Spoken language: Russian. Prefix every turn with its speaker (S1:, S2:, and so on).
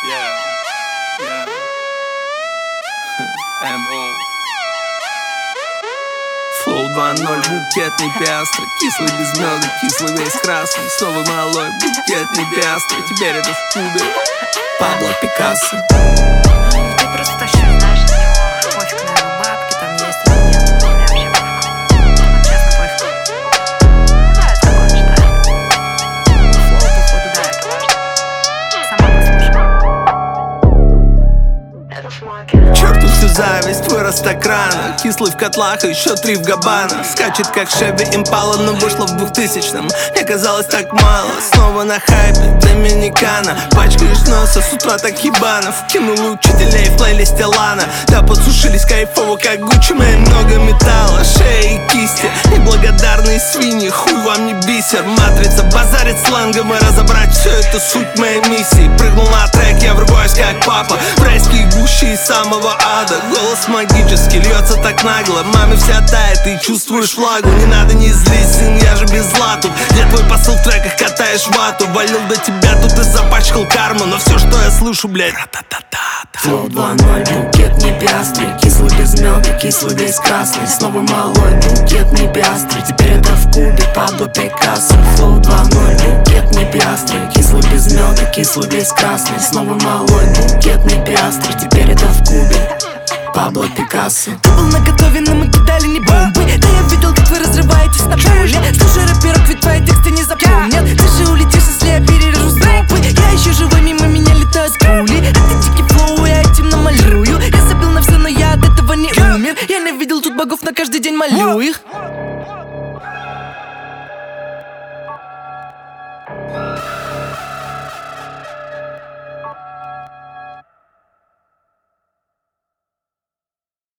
S1: Флоу 2.0, букетный пиастры. Кислый без меда, кислый весь красный. Снова малой, букетный пиастры. Теперь это в Кубе Пабло Пикассо.
S2: Ты просто тащишь, знаешь, на него пофиг на его бабки, там есть или нет. Мне вообще пофиг. Вот честно, пофиг. Да, я такое считаю. Флоу, походу, да, это важно. Сама послушай.
S1: Черту всю зависть, вырос так рано. Кислый в котлах, и еще 3 в Габбана. Скачет как Шеви Импала, но вышла в 2000-м. Мне казалось так мало, снова на хайпе Доминикана. Пачкаешь носа, с утра так ебанов. Кинул учителей в плейлисте Лана. Да, подсушились кайфово, как Гуччи. Моей много металла, шеи и кисти. Неблагодарные свиньи, хуй вам не бисер. Матрица базарит сленгом, и разобрать все это суть моей миссии. Прыгнул на трек, я врубаюсь как папа. В райские гущи из самого ада. Голос магический, льется так нагло. Маме вся тает, ты чувствуешь влагу. Не надо, не злись, сын, я же без зла тут. Где твой посыл в треках, катаешь вату. Валил до тебя, тут и запачкал карму. Но все, что я слышу, блядь,
S3: Флоу 2.0, букетный пиастры. Кислый без меда, кислый весь красный. Снова малой, букетный пиастры. Теперь это в Кубе Пабло Пикассо. Флоу 2.0, букетный пиастры. Кислый без меда, кислый весь красный. Снова малой, букетный пиастры. Теперь это в Кубе Пабло Пикассо.
S4: Ты был наготове, но мы кидали не бомбы. Да я видел, как вы разрываетесь на поле. Слушай, рэперов, ведь твои тексты не запомнят. Ты же улетишь, если я перережу стропы. Я еще живой, мимо меня летают скрули. А ты дикий флоу, я этим намалюю. Я забил на все, но я от этого не умер. Я не видел тут богов, на каждый день молю их.